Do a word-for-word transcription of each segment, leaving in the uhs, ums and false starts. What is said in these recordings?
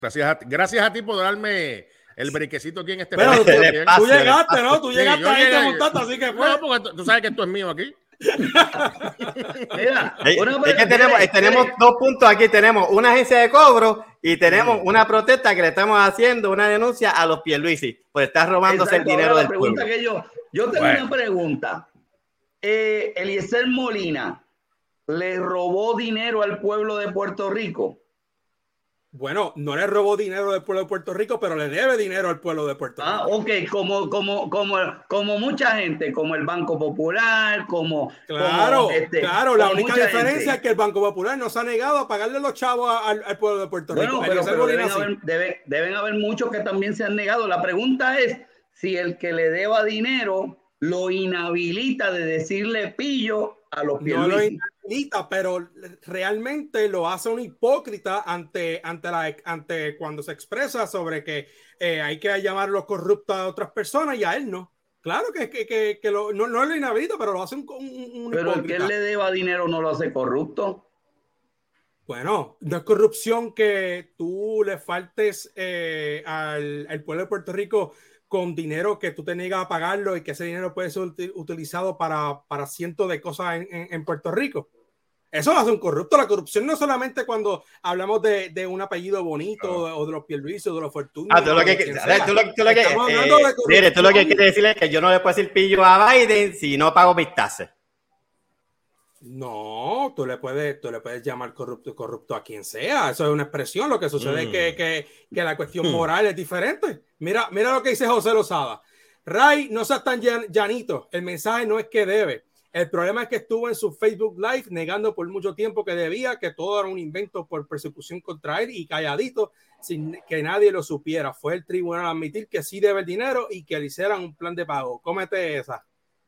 Gracias a ti, gracias a ti por darme el brequecito aquí en este Pero tú, tú llegaste, ¿no? Tú sí, llegaste ahí, llegué, te montaste, así que fue. No, porque tú, tú sabes que esto es mío aquí. Mira, es, una, es que tenemos, mire, tenemos mire. dos puntos aquí. Tenemos una agencia de cobro y tenemos mm. una protesta que le estamos haciendo, una denuncia a los Pierluisi por estar robándose Exacto, el dinero ahora del la pregunta pueblo. Que yo, yo tengo bueno. una pregunta. Eh, Eliezer Molina le robó dinero al pueblo de Puerto Rico. Bueno, no le robó dinero del pueblo de Puerto Rico, pero le debe dinero al pueblo de Puerto Rico. Ah, ok, como, como, como, como mucha gente, como el Banco Popular, como... Claro, como este, claro, la como única diferencia gente. es que el Banco Popular no se ha negado a pagarle los chavos al, al pueblo de Puerto Rico. Bueno, pero, pero deben, haber, debe, deben haber muchos que también se han negado. La pregunta es si el que le deba dinero lo inhabilita de decirle pillo a los Pierluisi. No lo inhabilita, pero realmente lo hace un hipócrita ante, ante, la, ante cuando se expresa sobre que eh, hay que llamarlo corrupto a otras personas y a él no. Claro que, que, que, que lo, no, no lo inhabilita, pero lo hace un, un, un pero hipócrita. el que él le deba dinero no lo hace corrupto. Bueno, no es corrupción que tú le faltes eh, al, al pueblo de Puerto Rico con dinero que tú te niegas a pagarlo y que ese dinero puede ser util, utilizado para, para cientos de cosas en, en, en Puerto Rico. Eso lo hace un corrupto. La corrupción no es solamente cuando hablamos de, de un apellido bonito oh. o de los Pierluisi o de los Fortuny. Ah, tú lo que, tú lo, tú lo que, eh, mire, tú lo que quieres decirle es que yo no le puedo decir pillo a Biden si no pago mis tasas. No, tú le puedes, tú le puedes llamar corrupto corrupto a quien sea. Eso es una expresión. Lo que sucede mm. es que, que, que la cuestión moral es diferente. Mira, mira lo que dice José Lozada. Ray, no seas tan llanito. El mensaje no es que debe. El problema es que estuvo en su Facebook Live negando por mucho tiempo que debía, que todo era un invento por persecución contra él y calladito, sin que nadie lo supiera. Fue el tribunal a admitir que sí debe el dinero y que le hicieran un plan de pago. Cómete esa.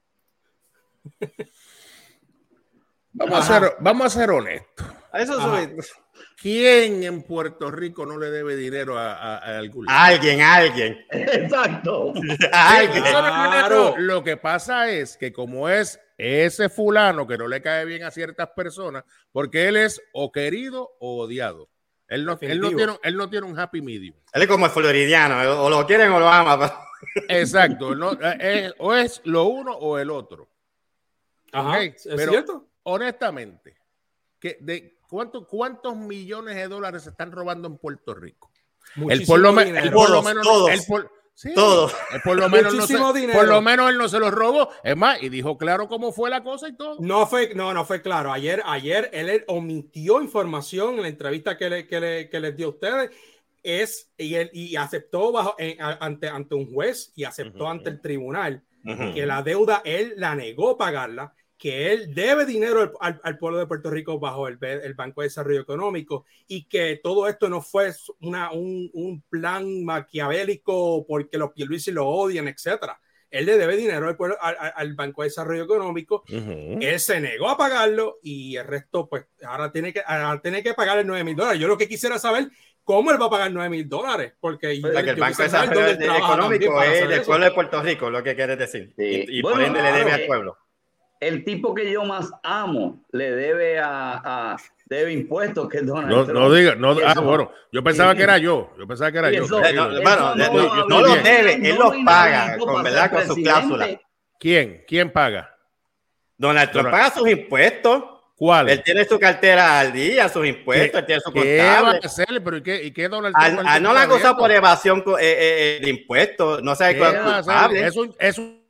Vamos a, ser, vamos a ser honestos. Eso es ¿Quién en Puerto Rico no le debe dinero a, a, a algún a alguien? A alguien. Exacto. A alguien. Claro. Lo que pasa es que como es ese fulano que no le cae bien a ciertas personas, porque él es o querido o odiado. Él no, él no, tiene, él no tiene un happy medium. Él es como el floridiano, o lo quieren o lo aman. Exacto. No, es, o es lo uno o el otro. Ajá, ¿Okay? ¿es Pero, cierto? honestamente, ¿qué, de, ¿cuánto, ¿cuántos millones de dólares se están robando en Puerto Rico? El por, lo, el por lo menos todos, el por, sí, todos. El por lo menos no se, por lo menos él no se los robó. Es más, y dijo claro cómo fue la cosa y todo. No fue, no, no fue claro. Ayer, ayer él omitió información en la entrevista que le, que le, que les dio a ustedes. Es, y, él, y aceptó bajo, eh, ante, ante un juez y aceptó uh-huh. ante el tribunal uh-huh. que la deuda él la negó pagarla, que él debe dinero al, al, al pueblo de Puerto Rico bajo el, el Banco de Desarrollo Económico y que todo esto no fue una, un, un plan maquiavélico porque los Pierluisi lo odian, etcétera. Él le debe dinero al, pueblo, al, al Banco de Desarrollo Económico. Uh-huh. Él se negó a pagarlo y el resto, pues, ahora tiene que, ahora tiene que pagar el nueve mil dólares. Yo lo que quisiera saber ¿cómo él va a pagar nueve mil dólares? Porque yo, el Banco de Desarrollo Económico es del pueblo de Puerto Rico, lo que quieres decir. Sí. Y, y bueno, por ende claro, le debe al pueblo. El tipo que yo más amo le debe a, a debe impuestos que es Donald no, Trump. No diga, no, ah, bueno, yo pensaba sí. que era yo, yo pensaba que era yo. Eso, no, no, bueno, no, no, no, no los debe, él los paga, con verdad, con su cláusula. ¿Quién? ¿Quién paga? Donald Trump Donald. paga sus impuestos. ¿Cuál? Él tiene su cartera al día, sus impuestos, él tiene su contable. ¿Qué va a hacer? ¿Pero y qué, y qué Donald Trump? Al, al no la han acusado por evasión eh, eh, de impuestos, no sabe cuál es culpable. Es un, es un...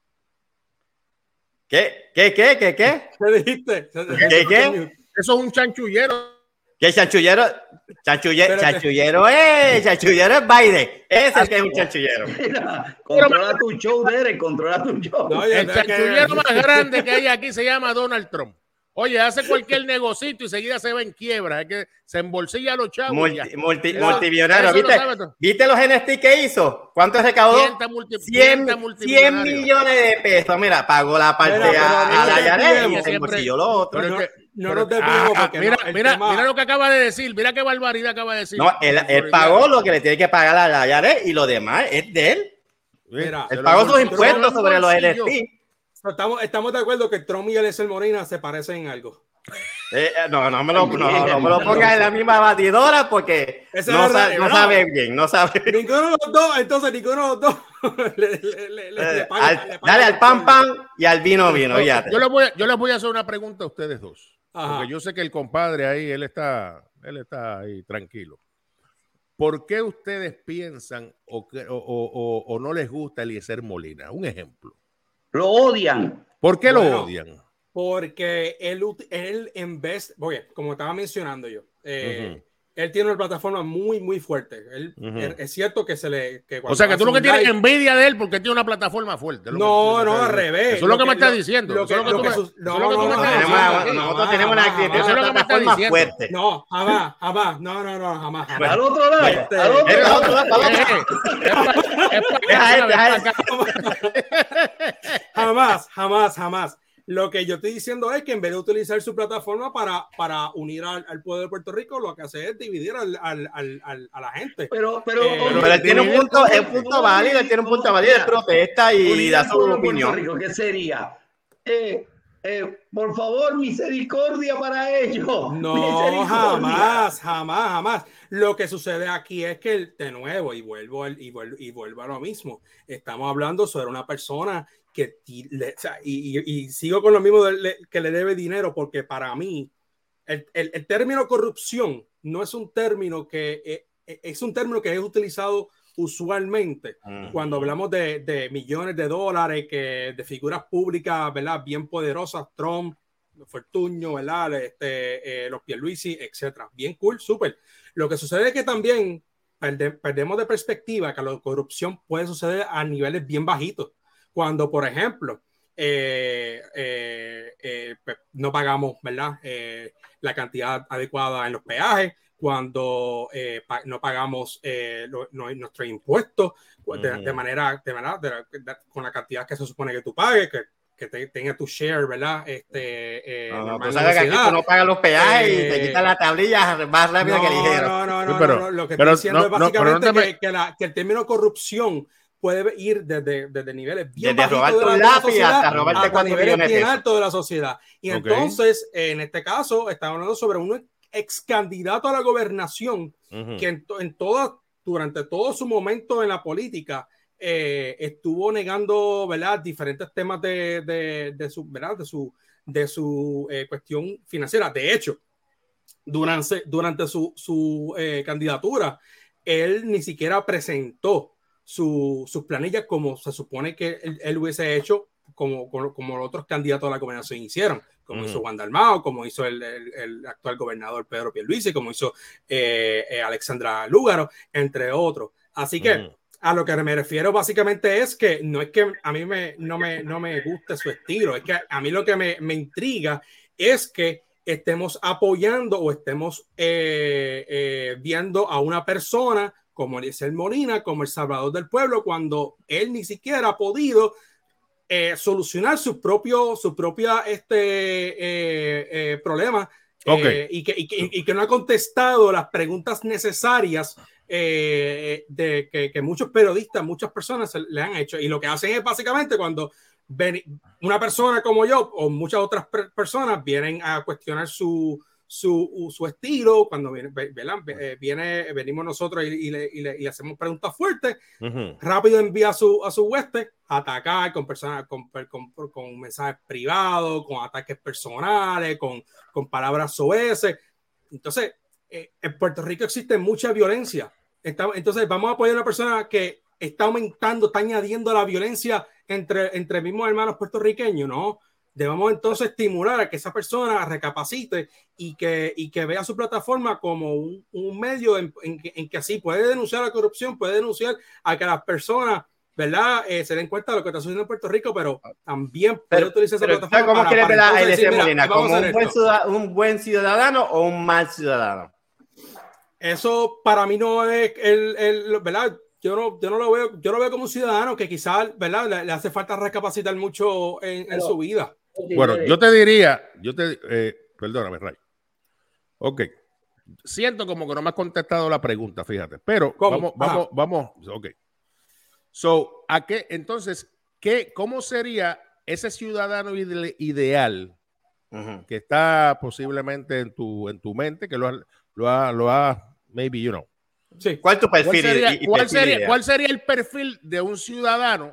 ¿Qué? ¿Qué? ¿Qué? ¿Qué? ¿Qué? ¿Qué dijiste? ¿Qué? ¿Qué? Eso es un chanchullero. ¿Qué chanchullero? Chanchullero, chanchullero es, chanchullero es Biden. Ese es el que es un chanchullero. Mira, controla tu show, Derek, controla tu show. No, el chanchullero más grande que hay aquí se llama Donald Trump. Oye, hace cualquier negocito y seguida se va en quiebra. Es que se embolsilla a los chavos. Multi, multi, multimillonario. ¿Viste, ¿Viste los N F T que hizo? ¿Cuánto recaudó? cien millones de pesos. Mira, pagó la parte mira, a, a la Yaret y se embolsilló lo otro. No, no nos desviemos ah, porque mira, no, mira, tema... mira lo que acaba de decir. Mira qué barbaridad acaba de decir. No, él, él pagó lo que le tiene que pagar a la Yaret y lo demás es de él. Mira, él pagó sus impuestos sobre los N F T. Estamos, estamos de acuerdo que Trump y Eliezer Molina se parecen en algo. Eh, no, no me lo, no, no, no me lo pongas en la misma batidora porque no, sa no sabe bien, no sabe. Ninguno de los dos, entonces ninguno de los dos. le, le, le, le, eh, paga, al, le dale al pan pan y al vino vino. Ya. Yo les voy a, yo les voy a hacer una pregunta a ustedes dos. Ajá. Porque yo sé que el compadre ahí, él está, él está ahí tranquilo. ¿Por qué ustedes piensan o, que, o, o, o no les gusta Eliezer Molina? Un ejemplo. Lo odian. ¿Por qué bueno, lo odian? Porque él, él en vez, oye, como estaba mencionando yo, eh, uh-huh. él tiene una plataforma muy, muy fuerte. Él, uh-huh. es, es cierto que se le... Que o sea, que tú lo que tienes live, envidia de él porque tiene una plataforma fuerte. No, no, al revés. Eso es lo que me está diciendo. Eso es lo que tú me estás Nosotros tenemos una actitud, una plataforma fuerte. No, jamás, jamás. No, no, no, jamás. Al otro lado. Al otro lado. Jamás, jamás, jamás. Lo que yo estoy diciendo es que en vez de utilizar su plataforma para, para unir al, al pueblo de Puerto Rico, lo que hace es dividir al, al, al, al, a la gente. Pero, pero, eh, pero él tiene un punto, es un punto válido, él tiene un punto válido de protesta y da su opinión. Rico, ¿qué sería? Eh, eh, por favor, misericordia para ellos. No, jamás, jamás, jamás. Lo que sucede aquí es que, de nuevo, y vuelvo, y vuelvo, y vuelvo a lo mismo, estamos hablando sobre una persona que le, o sea, y, y, y sigo con lo mismo de le, que le debe dinero, porque para mí el, el, el término corrupción no es un término que eh, es un término que es utilizado usualmente uh-huh. cuando hablamos de, de millones de dólares, que de figuras públicas, ¿verdad? Bien poderosas, Trump, Fortuño, ¿verdad? Este, eh, los Pierluisi, etcétera. Bien cool, súper. Lo que sucede es que también perde, perdemos de perspectiva que la corrupción puede suceder a niveles bien bajitos. Cuando, por ejemplo, eh, eh, eh, no pagamos, ¿verdad? Eh, la cantidad adecuada en los peajes, cuando eh, pa no pagamos eh, lo, no, nuestros impuestos de, uh-huh. de manera, de manera de, de, de, con la cantidad que se supone que tú pagues, que, que te, tenga tu share, ¿verdad? Este, eh, no, no, tú sabes que aquí tú no pagas los peajes eh, y te quitas la tablilla más rápido no, que ligero. No, no, no, sí, pero, no, no, lo que pero, estoy diciendo no, es básicamente no, no que, que, la, que el término corrupción puede ir desde, desde niveles bien desde bajitos de la, un la sociedad hasta, robarte hasta niveles bien altos de la sociedad. Y okay. entonces, en este caso, estamos hablando sobre un ex candidato a la gobernación uh-huh. que en, en toda, durante todo su momento en la política eh, estuvo negando, ¿verdad? Diferentes temas de, de, de su, ¿verdad? De su, de su eh, cuestión financiera. De hecho, durante, durante su, su eh, candidatura, él ni siquiera presentó su, sus planillas como se supone que él, él hubiese hecho, como, como, como los otros candidatos a la gobernación hicieron, como uh-huh. hizo Juan Dalmau, como hizo el, el, el actual gobernador Pedro Pierluisi, como hizo eh, eh, Alexandra Lúgaro, entre otros. Así que uh-huh. a lo que me refiero básicamente es que no es que a mí me, no, me, no me guste su estilo, es que a mí lo que me, me intriga es que estemos apoyando o estemos eh, eh, viendo a una persona como Eliezer Molina, como el salvador del pueblo, cuando él ni siquiera ha podido eh, solucionar su propio, su propia este, eh, eh, problema okay. eh, y, que, y, que, y que no ha contestado las preguntas necesarias eh, de que, que muchos periodistas, muchas personas le han hecho. Y lo que hacen es básicamente cuando ven, una persona como yo o muchas otras per personas vienen a cuestionar su Su, su estilo, cuando viene, viene, venimos nosotros y, y, le, y, le, y hacemos preguntas fuertes, uh-huh. rápido envía a su, a su hueste a atacar con personas, con, con, con mensajes privados, con ataques personales, con, con palabras soeces. Entonces, eh, en Puerto Rico existe mucha violencia. Está, entonces, vamos a apoyar a una persona que está aumentando, está añadiendo la violencia entre, entre mismos hermanos puertorriqueños, ¿no? Debemos entonces estimular a que esa persona recapacite y que, y que vea su plataforma como un, un medio en, en, que, en que así puede denunciar la corrupción, puede denunciar a que las personas, ¿verdad? Eh, se den cuenta de lo que está sucediendo en Puerto Rico, pero también puede pero, utilizar esa pero, plataforma. ¿Cómo quieres ver a Eliezer Molina? ¿Como un buen, ciudadano, un buen ciudadano o un mal ciudadano? Eso para mí no es el, el ¿verdad? Yo no, yo no lo veo, yo lo veo como un ciudadano que quizás, ¿verdad? Le, le hace falta recapacitar mucho en, en su vida. Bueno, yo te diría, yo te, eh, perdóname, Ray. Ok, siento como que no me has contestado la pregunta, fíjate, pero ¿cómo? vamos, vamos, vamos, ok. So, ¿a qué, entonces, qué, cómo sería ese ciudadano ide ideal uh-huh. que está posiblemente en tu, en tu mente, que lo ha, lo ha, lo ha maybe, you know. Sí. ¿Cuál es tu perfil? ¿Cuál sería, y, y ¿cuál, perfil sería, ¿Cuál sería el perfil de un ciudadano,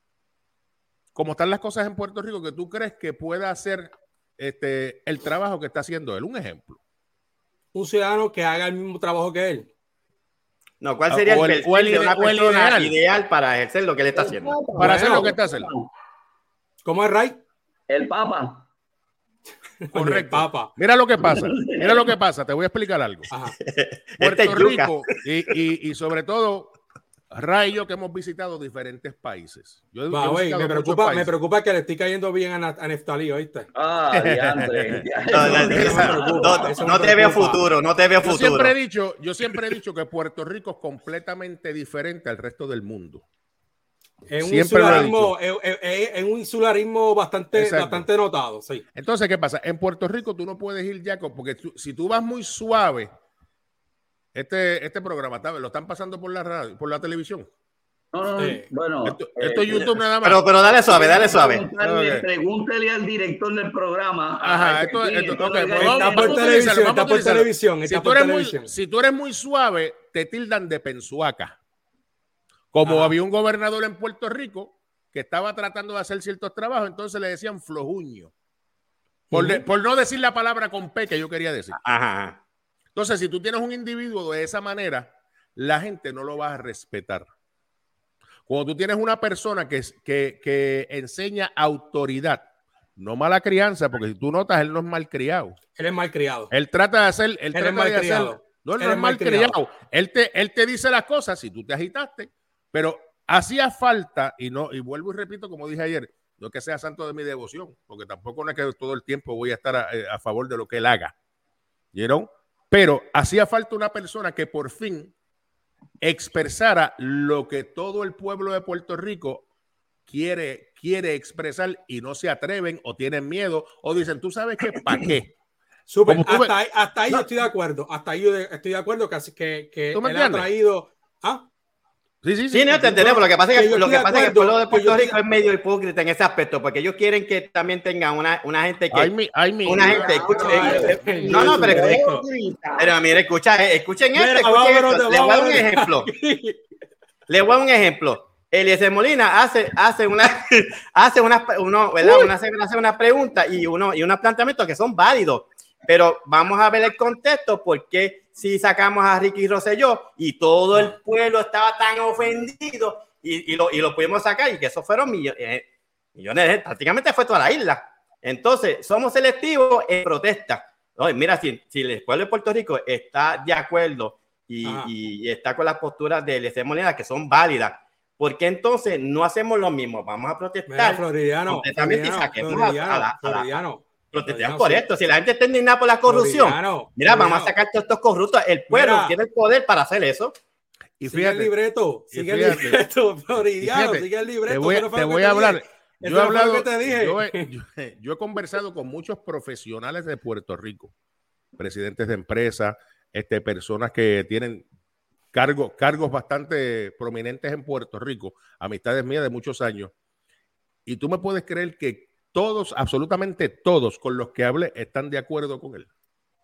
como están las cosas en Puerto Rico, que tú crees que pueda hacer este, el trabajo que está haciendo él? Un ejemplo. Un ciudadano que haga el mismo trabajo que él. No, ¿cuál sería el, el perfil el, de una persona ideal. ideal para ejercer lo que él está haciendo? Para bueno, hacer lo que está haciendo. ¿Cómo es, Ray? El Papa. Correcto. El Papa. Mira lo que pasa. Mira lo que pasa. Te voy a explicar algo. Ajá. Puerto este Rico y, y, y sobre todo Ray y yo que hemos visitado diferentes países. Yo Va, wey, me, preocupa, países. me preocupa que le estoy cayendo bien a, a Neftalí, ¿oíste? Ah, diantre. no, no, no, no, no te veo futuro, no te veo futuro. Yo siempre he dicho, yo siempre he dicho que Puerto Rico es completamente diferente al resto del mundo. En un, insularismo, en, en, en un insularismo bastante, bastante notado, sí. Entonces, ¿qué pasa? En Puerto Rico tú no puedes ir ya, porque tú, si tú vas muy suave, este, este programa lo están pasando por la radio, por la televisión. No, no, sí. Bueno, esto, esto es YouTube nada más. Pero, pero dale suave, dale suave. Pregúntale, pregúntale al director del programa. Ajá, esto, esto, esto okay, pues está por televisión, está por televisión. Si tú, eres muy, si tú eres muy suave, te tildan de pensuaca. Como Ajá. había un gobernador en Puerto Rico que estaba tratando de hacer ciertos trabajos, entonces le decían flojuño. Por, uh-huh. de, por no decir la palabra con P que yo quería decir. Ajá. Entonces, si tú tienes un individuo de esa manera, la gente no lo va a respetar. Cuando tú tienes una persona que, que, que enseña autoridad, no mala crianza, porque si tú notas, él no es malcriado. Él es malcriado. Él trata de hacer, él, él trata es malcriado. De hacer, no, él no es malcriado. Él te, él te dice las cosas si tú te agitaste, pero hacía falta, y no, y vuelvo y repito, como dije ayer, no es que sea santo de mi devoción, porque tampoco no es que todo el tiempo voy a estar a, a favor de lo que él haga. You know? Pero hacía falta una persona que por fin expresara lo que todo el pueblo de Puerto Rico quiere, quiere expresar y no se atreven o tienen miedo o dicen, ¿tú sabes qué? ¿Para qué? Super, hasta, ves, ahí, hasta ahí no, yo estoy de acuerdo. Hasta ahí yo estoy de acuerdo que, que, que él ha traído... ¿Ah? Sí, sí, sí. Sí, no te entendemos. Lo que pasa es que, que, lo que, pasa es que el pueblo de Puerto Rico es medio hipócrita en ese aspecto, porque ellos quieren que también tengan una, una gente que. Ay, mi, ay, mi, una gente. Escucha, eh, eh, no, no, pero. Pero mira, escucha, escuchen esto. Escuchen esto. Les voy a dar un ejemplo. Les voy a dar un ejemplo. Eliezer Molina hace, hace una, hace una, uno, ¿verdad? Una, hace una pregunta y uno, y unos planteamientos que son válidos. Pero vamos a ver el contexto, porque si sacamos a Ricky Rosselló y todo el pueblo estaba tan ofendido y, y, lo, y lo pudimos sacar y que eso fueron millones, eh, millones de, prácticamente fue toda la isla. Entonces, somos selectivos en protesta. Oye, mira, si, si el pueblo de Puerto Rico está de acuerdo y, y, y está con las posturas de Eliezer Molina que son válidas, ¿por qué entonces no hacemos lo mismo? Vamos a protestar. Mira, Floridiano, completamente Floridiano, y saquemos Floridiano, a, a la... A la Floridiano. Protestar por sí. esto. Si la gente está indignada por la corrupción, Floridiano, mira, Floridiano. Vamos a sacar todos estos corruptos. El pueblo mira, tiene el poder para hacer eso. Y sigue fíjate, el libreto, sigue fíjate, el libreto, Floridiano, fíjate, sigue el libreto. Te voy, te te voy a hablar. Yo he, hablado te dije. yo, he, yo, yo he conversado con muchos profesionales de Puerto Rico, presidentes de empresas, este, personas que tienen cargos, cargos bastante prominentes en Puerto Rico, amistades mías de muchos años. Y tú me puedes creer que todos, absolutamente todos con los que hablé están de acuerdo con él.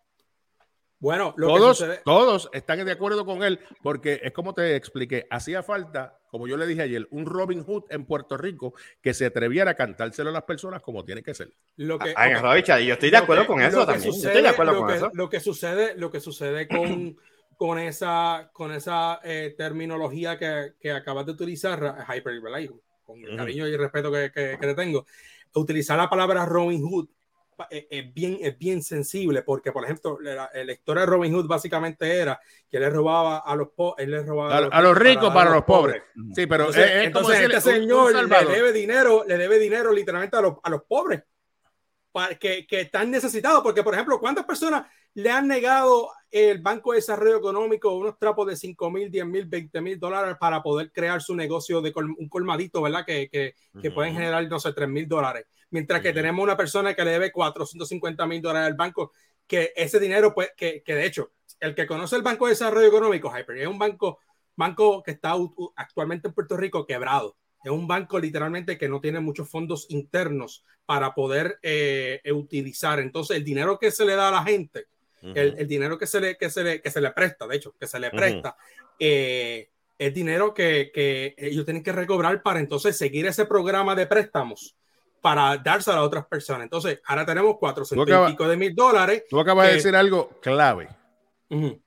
Bueno, lo todos, que sucede... todos están de acuerdo con él porque es como te expliqué, hacía falta, como yo le dije ayer, un Robin Hood en Puerto Rico que se atreviera a cantárselo a las personas como tiene que ser. Lo que, Ay, okay. Richard, yo estoy de acuerdo que, con eso también. Sucede, estoy de acuerdo lo con que, eso. Lo que sucede, lo que sucede con, con esa, con esa eh, terminología que, que acabas de utilizar, hyper, con el cariño y el respeto que, que, que te tengo. Utilizar la palabra Robin Hood es, es, bien, es bien sensible porque, por ejemplo, la, la historia de Robin Hood básicamente era que él le robaba a los pobres, él le robaba a, a, los, a los ricos para, para los pobres. pobres. Sí, pero entonces, es, es entonces como este señor un, un le debe dinero, le debe dinero literalmente a los, a los pobres para que, que están necesitados. Porque, por ejemplo, ¿cuántas personas le han negado el Banco de Desarrollo Económico unos trapos de cinco mil, diez mil, veinte mil dólares para poder crear su negocio de col, un colmadito, ¿verdad? Que, que, que uh-huh. pueden generar, no sé, tres mil dólares. Mientras que uh-huh. tenemos una persona que le debe cuatrocientos cincuenta mil dólares al banco, que ese dinero, pues, que, que de hecho, el que conoce el Banco de Desarrollo Económico, Hyper, es un banco, banco que está actualmente en Puerto Rico quebrado. es un banco literalmente que no tiene muchos fondos internos para poder eh, utilizar. Entonces, el dinero que se le da a la gente, uh-huh. el, el dinero que se, le, que, se le, que se le presta, de hecho, que se le presta, uh-huh. eh, es dinero que, que ellos tienen que recobrar para entonces seguir ese programa de préstamos para dárselo a otras personas. Entonces, ahora tenemos cuatrocientos y pico de mil dólares. Tú acabas que, de decir algo clave. Uh-huh.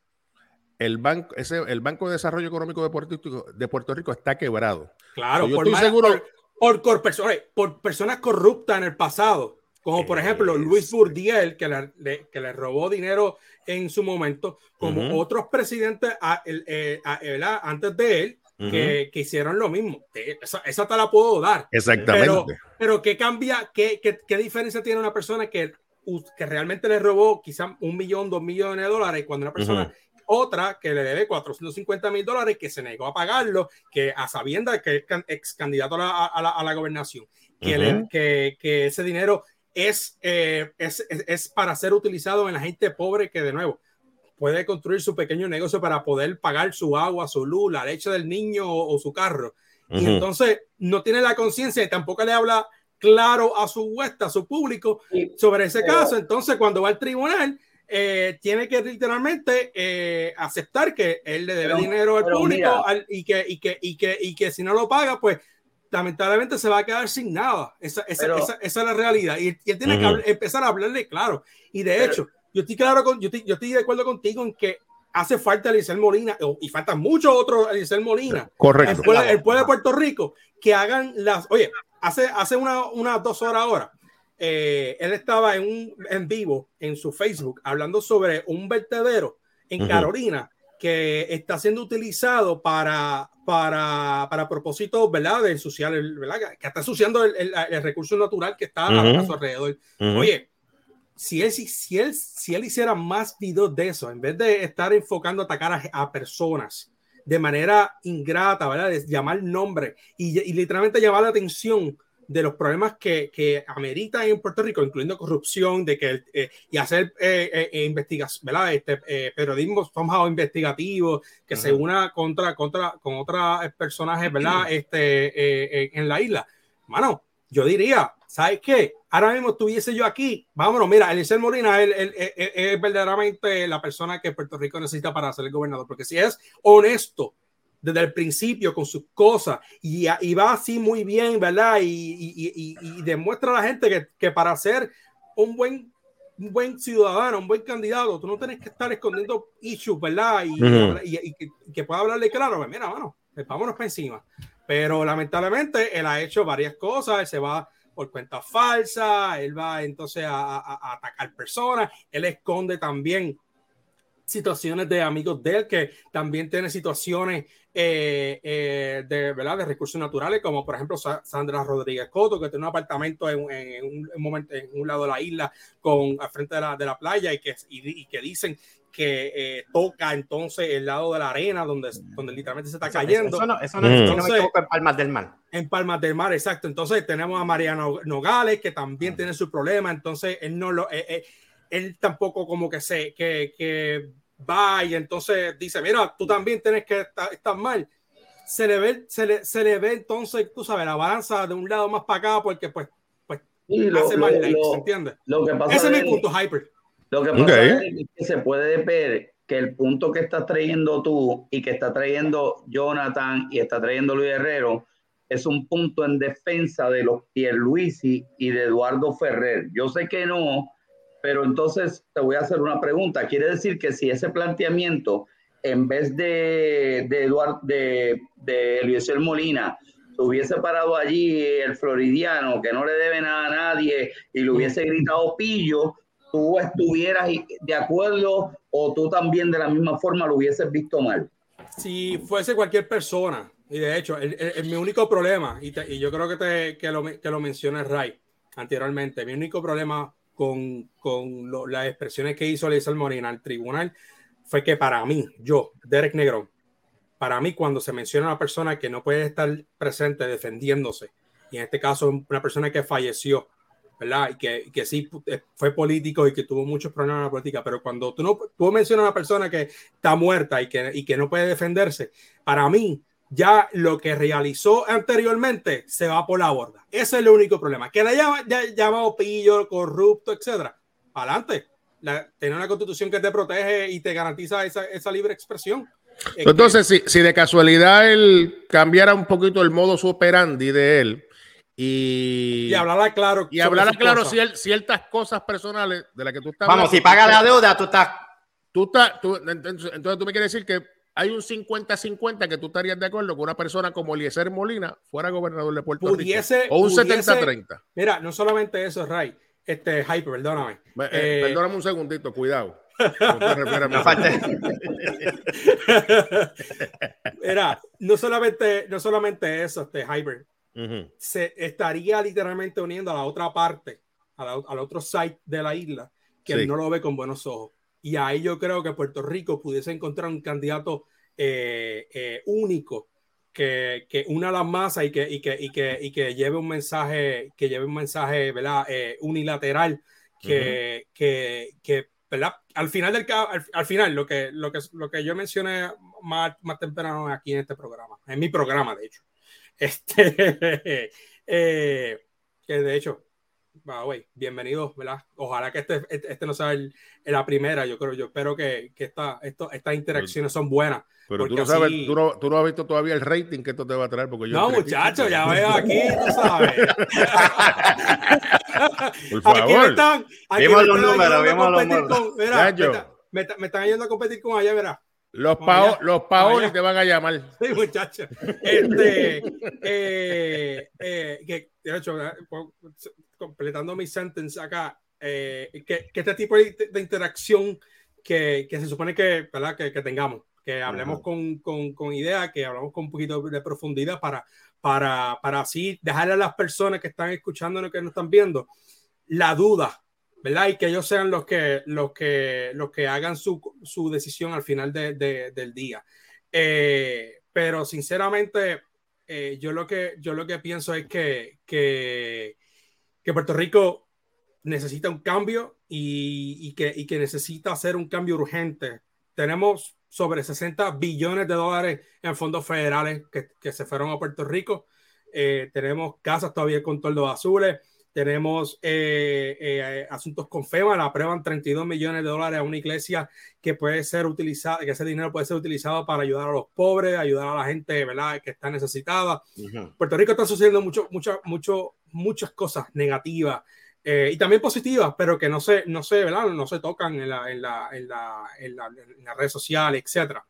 El banco, ese, el Banco de Desarrollo Económico de Puerto Rico, de Puerto Rico está quebrado. Claro, so, yo por, estoy mal, seguro por, por, por, por, por personas corruptas en el pasado, como por ejemplo Luis Burdiel, que le, le, que le robó dinero en su momento, como uh-huh. otros presidentes a, eh, a, a, antes de él, uh-huh. que, que hicieron lo mismo. Esa, esa te la puedo dar. Exactamente. Pero, pero ¿qué cambia? ¿Qué, qué, qué diferencia tiene una persona que, que realmente le robó quizás un millón, dos millones de dólares cuando una persona... Uh-huh. Otra que le debe cuatrocientos cincuenta mil dólares, que se negó a pagarlo, que a sabiendas que es ex candidato a la, a la, a la gobernación, que, uh-huh. le, que, que ese dinero es, eh, es, es, es para ser utilizado en la gente pobre que, de nuevo, puede construir su pequeño negocio para poder pagar su agua, su luz, la leche del niño o, o su carro. Uh-huh. Y entonces no tiene la conciencia y tampoco le habla claro a su huesta, a su público sobre ese caso. Entonces, cuando va al tribunal, Eh, tiene que literalmente eh, aceptar que él le debe pero, dinero al público al, y, que, y, que, y, que, y que si no lo paga, pues lamentablemente se va a quedar sin nada. Esa, esa, pero, esa, esa es la realidad. Y, y él tiene uh-huh. que hablar, empezar a hablarle claro. Y de pero, hecho, yo estoy claro con, yo estoy, yo estoy de acuerdo contigo en que hace falta Eliezer Molina y faltan muchos otros Eliezer Molina. Correcto. El pueblo, el pueblo de Puerto Rico que hagan las. Oye, hace, hace una, unas dos horas ahora. Eh, él estaba en un en vivo en su Facebook hablando sobre un vertedero en uh-huh. Carolina que está siendo utilizado para, para, para propósitos, ¿verdad? De ensuciar, el, ¿verdad? Que está ensuciando el, el, el recurso natural que está uh-huh. a su alrededor. Uh-huh. Oye, si él, si, si, él, si él hiciera más videos de eso, en vez de estar enfocando a atacar a, a personas de manera ingrata, ¿verdad? De llamar nombre y, y literalmente llamar la atención de los problemas que, que ameritan en Puerto Rico, incluyendo corrupción, de que eh, y hacer eh, eh, investigación, ¿verdad? Este eh, periodismo somehow investigativo que uh-huh. se una contra, contra con otros personajes, ¿verdad? Este eh, eh, en la isla. Mano, yo diría, ¿sabes qué? Ahora mismo estuviese yo aquí, vámonos, mira, Eliezer Molina es, es, es, es verdaderamente la persona que Puerto Rico necesita para ser el gobernador, porque si es honesto desde el principio con sus cosas y, y va así muy bien, ¿verdad? Y, y, y, y demuestra a la gente que, que para ser un buen, un buen ciudadano, un buen candidato, tú no tienes que estar escondiendo issues, ¿verdad? Y, uh-huh. y, y, y, que, y que pueda hablarle claro, pues mira, mano, vámonos para encima. Pero lamentablemente él ha hecho varias cosas, él se va por cuenta falsa, él va entonces a, a, a atacar personas, él esconde también situaciones de amigos de él que también tienen situaciones eh, eh, de, ¿verdad? de recursos naturales, como por ejemplo Sa- Sandra Rodríguez Coto, que tiene un apartamento en, en, en, un, en, momento, en un lado de la isla con al frente de la, de la playa y que, y, y que dicen que eh, toca entonces el lado de la arena donde, donde literalmente se está eso, cayendo. Eso no, eso no, entonces, no me equivoco, en Palmas del Mar. En Palmas del Mar, exacto. Entonces tenemos a Mariana Nogales, que también uh-huh. tiene su problema. Entonces él no lo, eh, eh, él tampoco como que se, que, que va y entonces dice, mira, tú también tienes que estar, estar mal. Se le ve, se le, se le ve entonces, tú sabes, la balanza de un lado más para acá porque pues, pues lo, hace lo, mal likes, lo, ¿entiendes? Lo que pasa Ese es mi él, punto, Hyper. Lo que pasa okay. es que se puede ver que el punto que estás trayendo tú y que está trayendo Jonathan y está trayendo Luis Herrero es un punto en defensa de los Pierluisi y de Eduardo Ferrer. Yo sé que no, pero entonces te voy a hacer una pregunta. Quiere decir que si ese planteamiento, en vez de, de, Eduardo, de, de Eliezer Molina, se hubiese parado allí el floridiano, que no le debe nada a nadie, y le hubiese gritado pillo, tú estuvieras de acuerdo o tú también de la misma forma lo hubieses visto mal. Si fuese cualquier persona, y de hecho, el, el, el, mi único problema, y, te, y yo creo que, te, que, lo, que lo mencioné Ray anteriormente, mi único problema con, con lo, las expresiones que hizo Eliezer Molina al tribunal fue que para mí, yo, Derek Negrón, para mí cuando se menciona a una persona que no puede estar presente defendiéndose, y en este caso una persona que falleció, ¿verdad? Y que, que sí fue político y que tuvo muchos problemas en la política, pero cuando tú, no, tú mencionas a una persona que está muerta y que, y que no puede defenderse, para mí ya lo que realizó anteriormente se va por la borda. Ese es el único problema. Que le haya llamado pillo, corrupto, etcétera. Adelante. La, tener una constitución que te protege y te garantiza esa, esa libre expresión. Entonces, que, si, si de casualidad él cambiara un poquito el modus operandi de él y, y hablara claro, y hablara claro cier, ciertas cosas personales de las que tú estás Vamos, hablando, si paga la deuda, tú estás. Tú estás tú, entonces, entonces tú me quieres decir que hay un cincuenta cincuenta que tú estarías de acuerdo con una persona como Eliezer Molina fuera gobernador de Puerto pudiese, Rico. O un pudiese, setenta treinta. Mira, no solamente eso, Ray. Este, Hyper, perdóname. Eh, eh, perdóname un segundito, cuidado. No Mira, no solamente, no solamente eso, este Hyper. Uh-huh. Se estaría literalmente uniendo a la otra parte, a la, al otro side de la isla, que sí. no lo ve con buenos ojos. Y ahí yo creo que Puerto Rico pudiese encontrar un candidato eh, eh, único que, que una las masas y que, y, que, y, que, y que lleve un mensaje, que lleve un mensaje, ¿verdad? Eh, unilateral, que, uh-huh. que, que, ¿verdad? Al final del al, al final, lo que, lo que, lo que yo mencioné más, más temprano aquí en este programa, en mi programa, de hecho. Este, eh, que de hecho, wow, wey, bienvenidos, ¿verdad? Ojalá que este, este no sea el, la primera, yo creo, yo espero que, que esta, esto, estas interacciones son buenas. Pero tú no, así... sabes, tú, no, tú no has visto todavía el rating que esto te va a traer. Porque yo no, muchachos, ya veo aquí, tú sabes. Por favor. Aquí me están, aquí vimos me los están números, vimos los números. Con, verá, me, me, me están yendo a competir con allá, verá. Los, pao, los Paoli te van a llamar. Sí, muchachos. Este, eh, eh, que, de hecho, completando mi sentence acá, eh, que, que este tipo de, de interacción que, que se supone que, ¿verdad? que, que tengamos, que hablemos uh-huh. con, con, con idea, que hablamos con un poquito de profundidad para, para, para así dejarle a las personas que están escuchándonos, que nos están viendo, la duda, ¿verdad? Y que ellos sean los que, los que, los que hagan su, su decisión al final de, de, del día. Eh, pero sinceramente, eh, yo, lo que, yo lo que pienso es que, que, que Puerto Rico necesita un cambio y, y, que, y que necesita hacer un cambio urgente. Tenemos sobre sesenta billones de dólares en fondos federales que, que se fueron a Puerto Rico. Eh, tenemos casas todavía con toldos azules. Tenemos eh, eh, asuntos con FEMA, le aprueban treinta y dos millones de dólares a una iglesia que puede ser utilizada, que ese dinero puede ser utilizado para ayudar a los pobres, ayudar a la gente, ¿verdad?, que está necesitada. Uh-huh. Puerto Rico está sucediendo mucho, mucho, mucho, muchas cosas negativas eh, y también positivas, pero que no se, no se, ¿verdad?, no se tocan en, la, en, la, en, la, en, la, en las redes sociales, etcétera.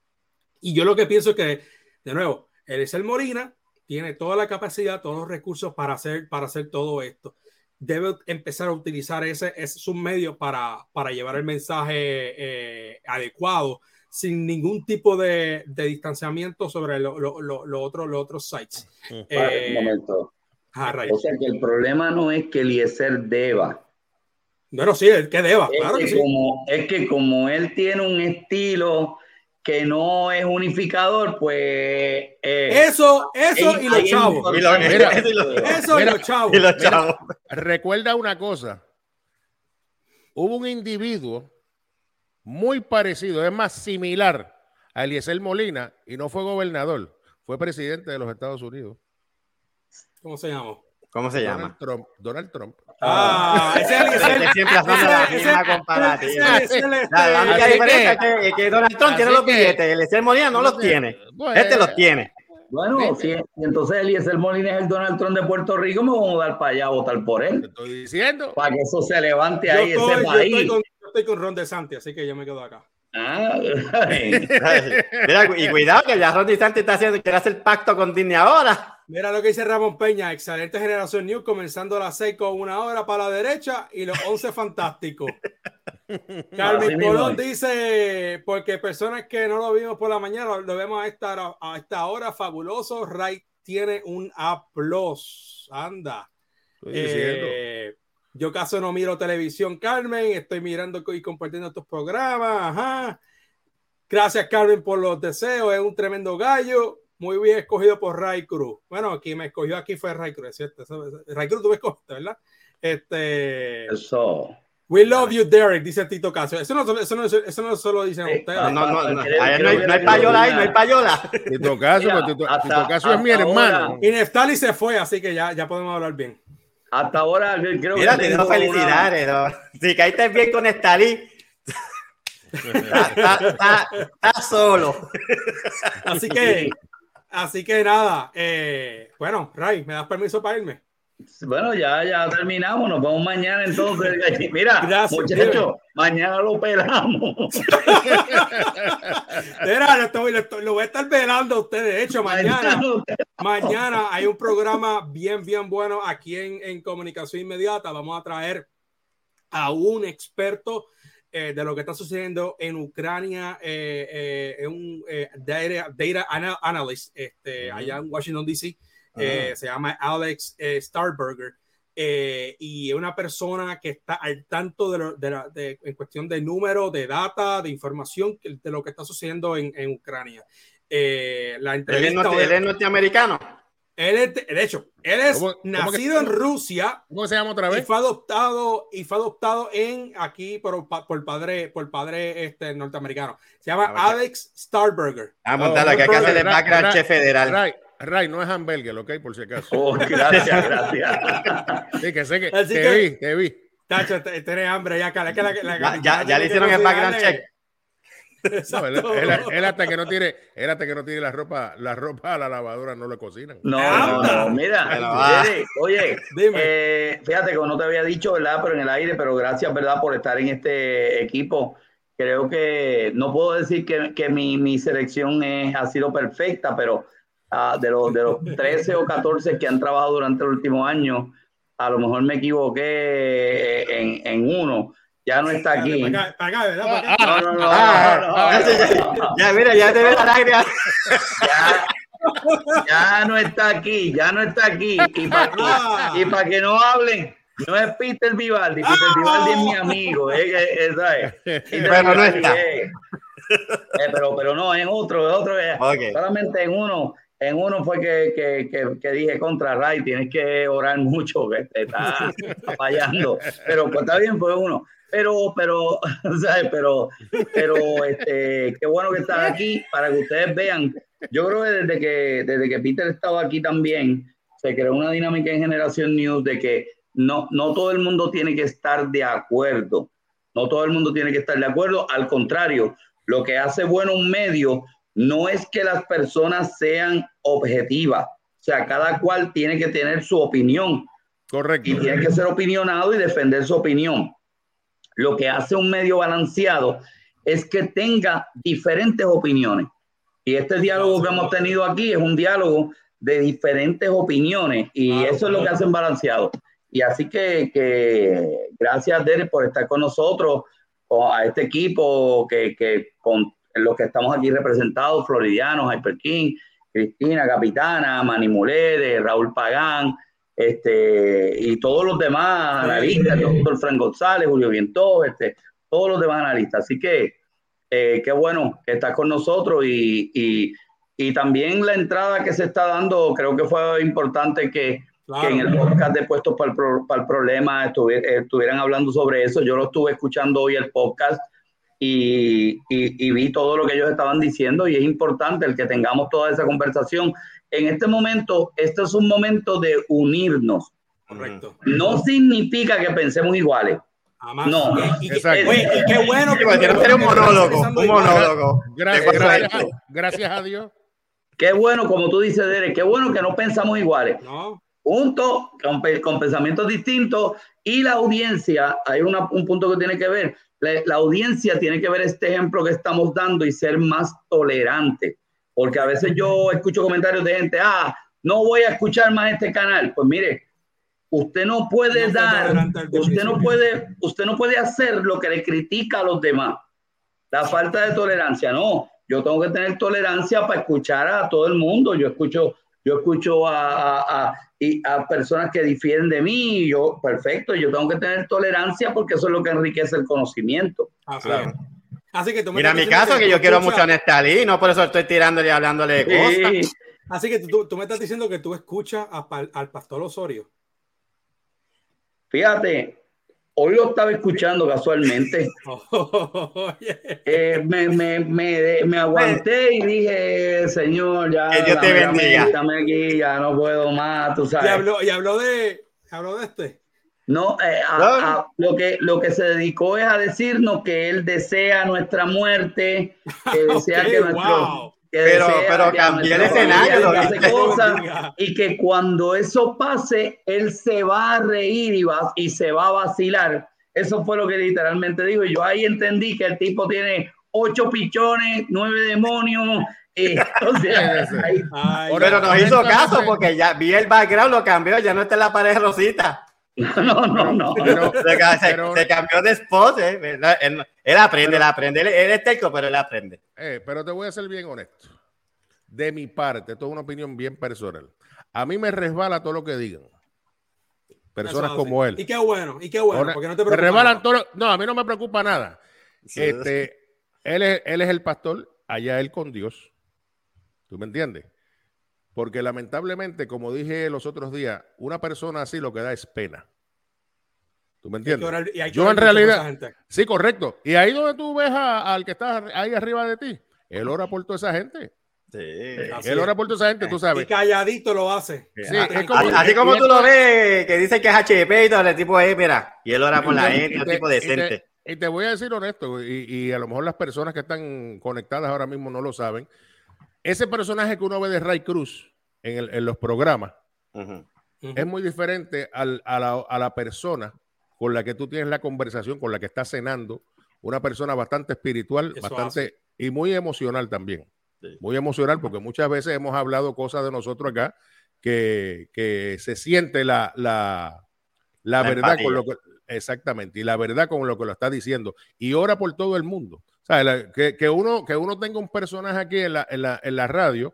Y yo lo que pienso es que, de nuevo, Eliezer Molina tiene toda la capacidad, todos los recursos para hacer, para hacer todo esto. Debe empezar a utilizar ese, ese sus medios para, para llevar el mensaje eh, adecuado, sin ningún tipo de, de distanciamiento sobre los lo, lo, lo otro, lo otros sites. Para eh, un momento. Ah, o sea que el problema no es que Eliezer deba. Bueno, sí, es que deba, es claro que que sí. Como, es que como él tiene un estilo que no es unificador, pues eh, eso, eso y los chavos. Mira, mira, eso mira, y los chavos. Y los chavos. Mira, recuerda una cosa. Hubo un individuo muy parecido, es más similar a Eliezer Molina y no fue gobernador, fue presidente de los Estados Unidos. ¿Cómo se llama? ¿Cómo se Donald llama? Trump. Donald Trump. Ah, ese es el siempre hacemos la misma comparativa. La única diferencia es que Donald Trump tiene los billetes, Eliezer Molina no los tiene. Este los tiene. Bueno, si entonces Eliezer Molina es el Donald Trump de Puerto Rico, me vamos a dar para allá a votar por él. Te estoy diciendo. Para que eso se levante ahí, yo estoy, ese yo país. Estoy con, yo estoy con Ron DeSantis, así que yo me quedo acá. Ah, mira, y cuidado que ya Ron DeSantis está haciendo, quiere hacer pacto con Disney ahora. Mira lo que dice Ramón Peña, excelente Generación News, comenzando a las seis con una hora para la derecha y los once fantásticos. Carmen Colón dice, porque personas que no lo vimos por la mañana, lo vemos a esta, a esta hora, fabuloso. Ray tiene un aplauso. Anda. Eh, yo caso no miro televisión, Carmen, estoy mirando y compartiendo estos programas. Ajá. Gracias, Carmen, por los deseos, es un tremendo gallo. Muy bien escogido por Ray Cruz. Bueno, quien me escogió aquí fue Ray Cruz, ¿cierto? Ray Cruz tú me escogiste, ¿verdad? Este, Eso. We love you, Derek, dice Tito Casio. Eso no, eso no, eso no solo dicen sí, ustedes. No, no, no, no, creo, no, creo no hay payola ahí, no hay payola. Tito Casio, Tito, Tito Casio es mi hermano. Y Neftali se fue, así que ya, ya podemos hablar bien. Hasta ahora creo Mira, que... Mira, felicidades. Una... ¿no? Si caíste bien con Neftali, está, está, está, está solo. Así que, así que nada. Eh, bueno, Ray, ¿me das permiso para irme? Bueno, ya, ya terminamos, nos vemos mañana entonces. Mira, gracias, muchachos, mañana lo pelamos. Mira, lo, estoy, lo, estoy, lo voy a estar velando a ustedes. De hecho, mañana, mañana hay un programa bien, bien bueno aquí en, en Comunicación Inmediata. Vamos a traer a un experto eh, de lo que está sucediendo en Ucrania, eh, eh, un eh, data, data analyst este, uh-huh. allá en Washington, D C. Eh, se llama Alex eh, Starberger eh, y es una persona que está al tanto de, lo, de, la, de en cuestión de números, de data, de información de lo que está sucediendo en, en Ucrania. Eh, la entrevista, ¿Él, es norte, ¿Él es norteamericano? Él es, de hecho, él es ¿Cómo, nacido cómo que, en Rusia. ¿Cómo se llama otra vez? Y fue adoptado y fue adoptado en aquí por, por padre por padre este norteamericano. Se llama ah, Alex Starberger. Ah, montarla, oh, que acá se le background check federal. Right. Ray, no es hamburger, ¿ok? Por si acaso. Oh, gracias, gracias. Sí, que sé que Así te que, vi, te vi. Tacho, tenés hambre ya, cara. Que la, la, ya, ya, ya le hicieron el background check. No, él, él, él hasta que no tire, él hasta que no tire la ropa, la ropa a la lavadora no le cocinan. No, no, no, mira, oye, oye eh, fíjate que no te había dicho, ¿verdad? Pero en el aire, pero gracias, ¿verdad? Por estar en este equipo. Creo que no puedo decir que, que mi, mi selección es, ha sido perfecta, pero Uh, de, los, de los trece o catorce que han trabajado durante el último año, a lo mejor me equivoqué en, en uno. Ya no está aquí. Para acá, para acá, ¿verdad? Para acá. No, no, no, no, no, no, no. Ya, mira, ya te ve la lágrima. Ya, ya no está aquí, ya no está aquí. Y para que, pa que no hablen, no es Peter Vivaldi. Peter Vivaldi es mi amigo. Eh, eh, ¿sabes? Pero no está. Eh, pero, pero no, en otro, en otro. Okay. Solamente en uno. En uno fue que, que, que, que dije contra Ray, tienes que orar mucho, que te está fallando. Pero pues está bien, fue uno. Pero, pero, ¿sabes? Pero, pero, este, qué bueno que estás aquí para que ustedes vean. Yo creo que desde que, desde que Peter estaba aquí también, se creó una dinámica en Generación News de que no, no todo el mundo tiene que estar de acuerdo. No todo el mundo tiene que estar de acuerdo. Al contrario, lo que hace bueno un medio no es que las personas sean objetivas, o sea, cada cual tiene que tener su opinión. Correcto. Y tiene que ser opinionado y defender su opinión. Lo que hace un medio balanceado es que tenga diferentes opiniones. Y este diálogo que hemos tenido aquí es un diálogo de diferentes opiniones y eso es lo que hacen balanceado. Y así que, que gracias, Derek, por estar con nosotros, a este equipo que, que con los que estamos aquí representados, Floridianos, Hyper King, Cristina, Capitana, Manny Mulere, Raúl Pagán, este, y todos los demás analistas, el doctor Frank González, Julio Viento, este, todos los demás analistas. Así que eh, qué bueno que estás con nosotros y, y, y también la entrada que se está dando, creo que fue importante que, claro, que en el podcast de Puestos para el, Pro, para el Problema estuvier, estuvieran hablando sobre eso. Yo lo estuve escuchando hoy el podcast. Y, y, y vi todo lo que ellos estaban diciendo y es importante el que tengamos toda esa conversación. En este momento, este es un momento de unirnos. Correcto. No significa que pensemos iguales. Jamás. No. Y, y, y, oye, y qué bueno que quiero hacer un monólogo. Un monólogo. Gracias, gracias, gracias a Dios. Qué bueno, como tú dices, Derek, qué bueno que no pensamos iguales. No. Juntos, con, con pensamientos distintos y la audiencia, hay una, un punto que tiene que ver. La, la audiencia tiene que ver este ejemplo que estamos dando y ser más tolerante, porque a veces yo escucho comentarios de gente, ah, no voy a escuchar más este canal. Pues mire, usted no puede no dar, usted no puede, usted no puede hacer lo que le critica a los demás. La falta de tolerancia, no. Yo tengo que tener tolerancia para escuchar a todo el mundo. Yo escucho, yo escucho a, a, a y a personas que difieren de mí, y yo, perfecto, yo tengo que tener tolerancia porque eso es lo que enriquece el conocimiento. Ah, claro. Así que tú me Mira mi caso, que, que yo escuchas... quiero mucho a Nestalí, no por eso estoy tirándole y hablándole de cosas. Sí. Así que tú, tú me estás diciendo que tú escuchas a, al pastor Osorio. Fíjate, hoy lo estaba escuchando casualmente. Oh, yeah. eh, me, me, me, me aguanté y dije, Señor, ya, que Dios te bendiga. Dame aquí, ya no puedo más, tú sabes. Y habló, y habló de, habló de este. No, eh, a, a, lo, que, lo que se dedicó es a decirnos que él desea nuestra muerte, que desea okay, que nuestro... wow. Que pero desea pero que cambió el escenario cosas, y que cuando eso pase él se va a reír y, va, y se va a vacilar. Eso fue lo que literalmente dijo, y yo ahí entendí que el tipo tiene ocho pichones, nueve demonios, y, o sea, ahí, Ay, pero nos hizo caso porque ya vi el background, lo cambió, ya no está en la pared rosita. No, no, no. Pero, se, pero, se, se cambió de spot, ¿eh? él, él aprende, él aprende, él, él es terco, pero él aprende. Eh, pero te voy a ser bien honesto. De mi parte, esto es una opinión bien personal. A mí me resbala todo lo que digan. Personas como él. Y qué bueno, y qué bueno, porque no te preocupa. Me resbalan todo. No, a mí no me preocupa nada. Sí. Este, él es, él es el pastor, allá él con Dios. ¿Tú me entiendes? Porque lamentablemente, como dije los otros días, una persona así lo que da es pena. ¿Tú me entiendes? Orar, yo en realidad... Sí, correcto. Y ahí donde tú ves a, al que está ahí arriba de ti, él ora por toda esa gente. Sí. Él ora por toda esa gente, tú sabes. Y calladito lo hace. Sí, es como, así, así como tú lo ves, que dice que es H P y todo el tipo ahí, mira. Y él ora por la gente, un tipo decente. Y te, y te voy a decir honesto, y, y a lo mejor las personas que están conectadas ahora mismo no lo saben. Ese personaje que uno ve de Ray Cruz en, el, en los programas uh-huh. Uh-huh. es muy diferente al, a, la, a la persona con la que tú tienes la conversación, con la que estás cenando. Una persona bastante espiritual, Eso bastante hace. y muy emocional también. Sí. Muy emocional, porque muchas veces hemos hablado cosas de nosotros acá que, que se siente la, la, la, la verdad empatía. Con lo que exactamente, y la verdad con lo que lo está diciendo. Y ora por todo el mundo. O sea, la, que, que, uno, que uno tenga un personaje aquí en la, en, la, en la radio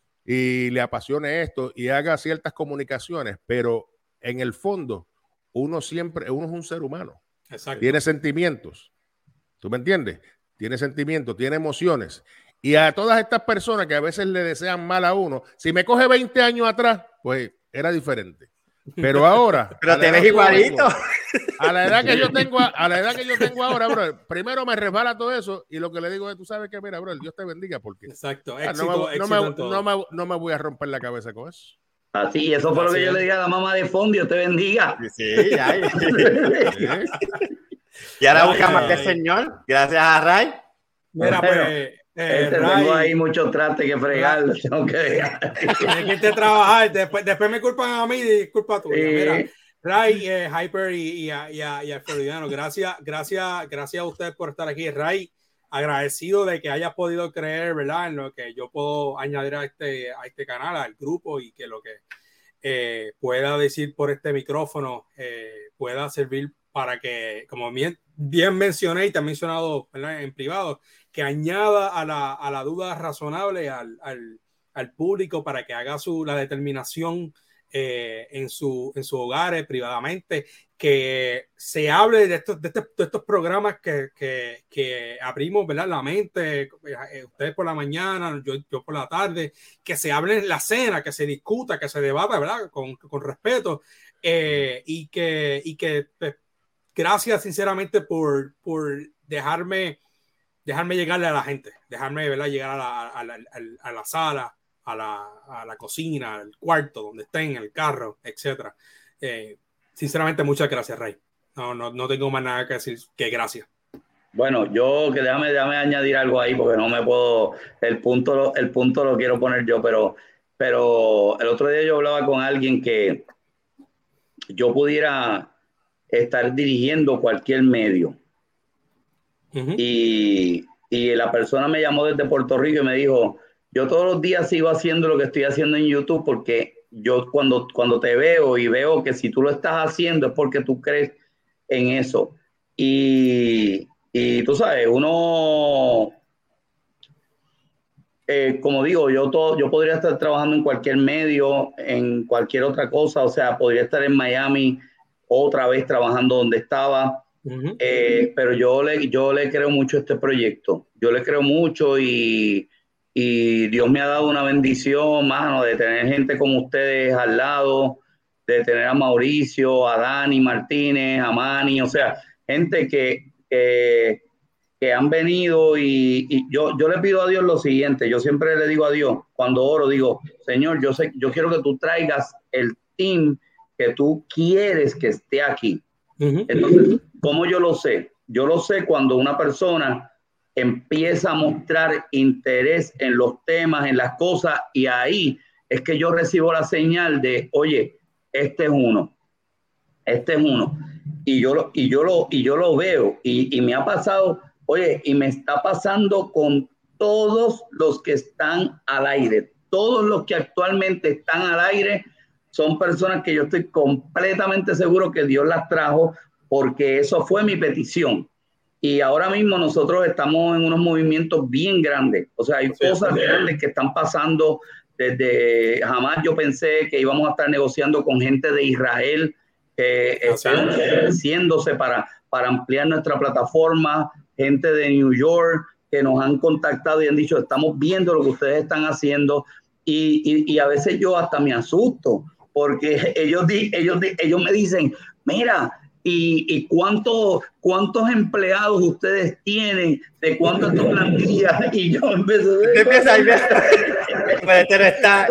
y le apasione esto y haga ciertas comunicaciones, pero en el fondo uno siempre, uno es un ser humano. Exacto. Tiene sentimientos. ¿Tú me entiendes? Tiene sentimientos, tiene emociones. Y a todas estas personas que a veces le desean mal a uno, si me coge veinte años atrás, pues era diferente. Pero ahora... Pero te ves igualito. Tengo, a la edad que yo tengo, a la edad que yo tengo ahora, bro, primero me resbala todo eso y lo que le digo es, tú sabes que, mira, bro, Dios te bendiga porque... Exacto. Ah, éxito, no, me, éxito no, me, no, me, no me voy a romper la cabeza con eso. Así, y eso fue Así lo que es. Yo le dije a la mamá de fondo, Dios te bendiga. Sí, ya. Sí. Y ahora buscamos al Señor, gracias a Ray. Mira, pues... Eh, este, tengo ahí mucho traste que fregar, lo tengo que dejar. Tienes que irte a trabajar, después, después me culpan a mí y culpa tuya. Sí. Mira, Ray, eh, Hyper y, y, a, y, a, y a Floridiano, gracias, gracias, gracias a ustedes por estar aquí. Ray, agradecido de que hayas podido creer, ¿verdad?, en lo que yo puedo añadir a este, a este canal, al grupo, y que lo que eh, pueda decir por este micrófono eh, pueda servir para que, como bien, bien mencioné y te he mencionado, ¿verdad?, en privado, que añada a la, a la duda razonable al, al, al público para que haga su, la determinación eh, en, su, en sus hogares, privadamente, que se hable de estos, de estos, de estos programas que, que, que abrimos, ¿verdad?, la mente, eh, ustedes por la mañana, yo, yo por la tarde, que se hable en la cena, que se discuta, que se debata, ¿verdad?, con, con respeto, eh, y que, y que pues, gracias sinceramente por, por dejarme dejarme llegarle a la gente, dejarme, ¿verdad?, llegar a la, a la, a la sala, a la, a la cocina, al cuarto, donde estén, el carro, etcétera. Eh, sinceramente, muchas gracias, Ray. No, no, no tengo más nada que decir que gracias. Bueno, yo que déjame, déjame añadir algo ahí porque no me puedo, el punto, el punto lo quiero poner yo, pero, pero el otro día yo hablaba con alguien que yo pudiera estar dirigiendo cualquier medio. Uh-huh. y, y la persona me llamó desde Puerto Rico y me dijo, yo todos los días sigo haciendo lo que estoy haciendo en YouTube porque yo cuando, cuando te veo y veo que si tú lo estás haciendo es porque tú crees en eso. Y, y tú sabes, uno, eh, como digo, yo, todo, yo podría estar trabajando en cualquier medio, en cualquier otra cosa, o sea, podría estar en Miami otra vez trabajando donde estaba. Uh-huh. Eh, pero yo le, yo le creo mucho a este proyecto, yo le creo mucho y, y Dios me ha dado una bendición, mano, de tener gente como ustedes al lado de tener a Mauricio, a Dani Martínez, a Manny, o sea, gente que, que, que han venido y, y yo, yo le pido a Dios lo siguiente, yo siempre le digo a Dios, cuando oro, digo, Señor, yo sé, yo quiero que tú traigas el team que tú quieres que esté aquí. Uh-huh. Entonces, ¿cómo yo lo sé? Yo lo sé cuando una persona empieza a mostrar interés en los temas, en las cosas, y ahí es que yo recibo la señal de, oye, este es uno, este es uno, y yo lo, y yo lo, y yo lo veo, y, y me ha pasado, oye, y me está pasando con todos los que están al aire, todos los que actualmente están al aire, son personas que yo estoy completamente seguro que Dios las trajo, porque eso fue mi petición. Y ahora mismo nosotros estamos en unos movimientos bien grandes. O sea, hay sí, cosas sí. grandes que están pasando desde... Jamás yo pensé que íbamos a estar negociando con gente de Israel que sí. están ofreciéndose para, para ampliar nuestra plataforma, gente de New York que nos han contactado y han dicho, estamos viendo lo que ustedes están haciendo. Y, y, y a veces yo hasta me asusto, porque ellos, ellos, ellos me dicen, mira, ¿y, y cuántos, cuántos empleados ustedes tienen? ¿De cuántas tu plantilla? Y yo empecé a empieza ahí, pero, está,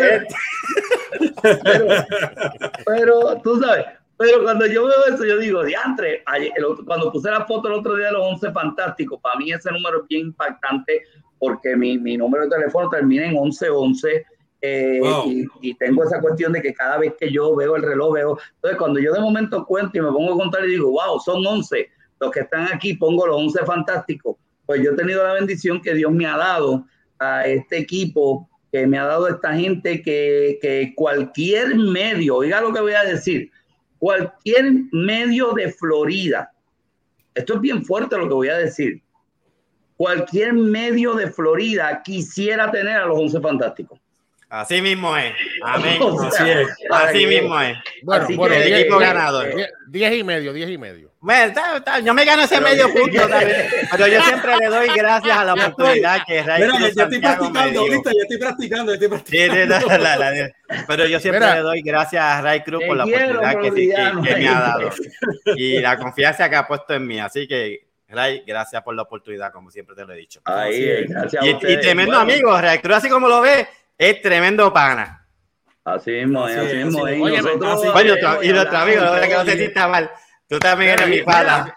pero, pero tú sabes, pero cuando yo veo eso, yo digo, diantre, ayer, el, cuando puse la foto el otro día de los once fantásticos, para mí ese número es bien impactante, porque mi, mi número de teléfono termina en once once. Eh, wow. y, y tengo esa cuestión de que cada vez que yo veo el reloj, veo, entonces cuando yo de momento cuento y me pongo a contar y digo, wow, son once los que están aquí, pongo los once fantásticos, pues yo he tenido la bendición que Dios me ha dado a este equipo, que me ha dado esta gente que, que cualquier medio, oiga lo que voy a decir, cualquier medio de Florida, esto es bien fuerte lo que voy a decir, cualquier medio de Florida quisiera tener a los once fantásticos. Así mismo es. Amén. O sea, así es. Así mismo es. Bueno, así bueno, el diez, equipo diez, ganador. Diez, diez y medio, diez y medio. Bueno, está, está, yo me gano ese pero, medio punto también. Pero yo siempre le doy gracias a la oportunidad que Ray Mira, yo estoy practicando, ¿viste? Yo estoy practicando, yo estoy practicando. Sí, la, la, la, la. Pero yo siempre Mira, le doy gracias a Ray Cruz por la oportunidad que, que, que me ha dado. Y la confianza que ha puesto en mí. Así que, Ray, gracias por la oportunidad, como siempre te lo he dicho. Ahí, gracias y, y tremendo bueno. amigo, Ray Cruz, así como lo ves, es tremendo pana. Así mismo, así, así mismo. Así, oye, nosotros, así, oye, otro, y nuestro amigo, la verdad que no se sienta mal. Tú también eres mi pana.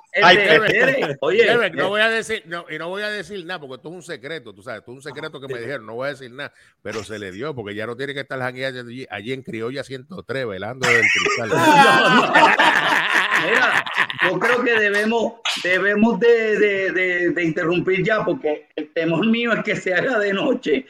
Oye, no voy a decir, no, y no voy a decir nada, porque esto es un secreto, tú sabes, esto es un secreto que me dijeron, no voy a decir nada, pero se le dio, porque ya no tiene que estar jangueando allí, allí en Criolla ciento tres, velando del cristal. Mira, yo creo que debemos, debemos de, de, de, de interrumpir ya, porque el temor mío es que se haga de noche.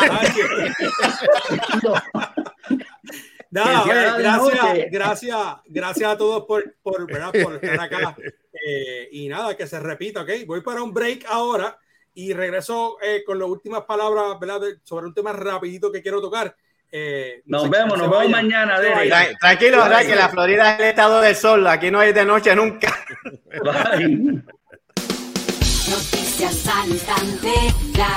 Nada, oye, gracias, gracias, gracias a todos por, por, ¿verdad? por estar acá. Eh, y nada, que se repita, ¿ok? Voy para un break ahora y regreso eh, con las últimas palabras, ¿verdad? De, sobre un tema rapidito que quiero tocar. Eh, no nos vemos, nos vemos mañana. Tra- tranquilo, Ray, que la Florida es el estado del sol. Aquí no hay de noche nunca. Noticias al instante.